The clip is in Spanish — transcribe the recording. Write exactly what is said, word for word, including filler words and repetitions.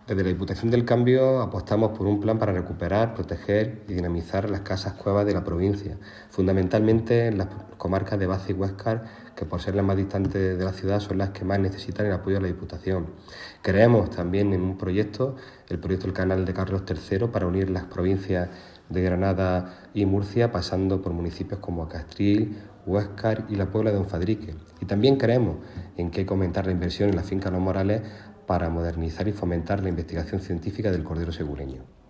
Desde la Diputación del Cambio apostamos por un plan para recuperar, proteger y dinamizar las casas cuevas de la provincia, fundamentalmente en las comarcas de Baza y Huéscar, que por ser las más distantes de la ciudad son las que más necesitan el apoyo de la Diputación. Creemos también en un proyecto, el proyecto del Canal de Carlos tercero, para unir las provincias de Granada y Murcia, pasando por municipios como Castril, Huéscar y la Puebla de Onfadrique. Y también creemos en que hay que aumentar la inversión en la finca Los Morales para modernizar y fomentar la investigación científica del cordero segureño.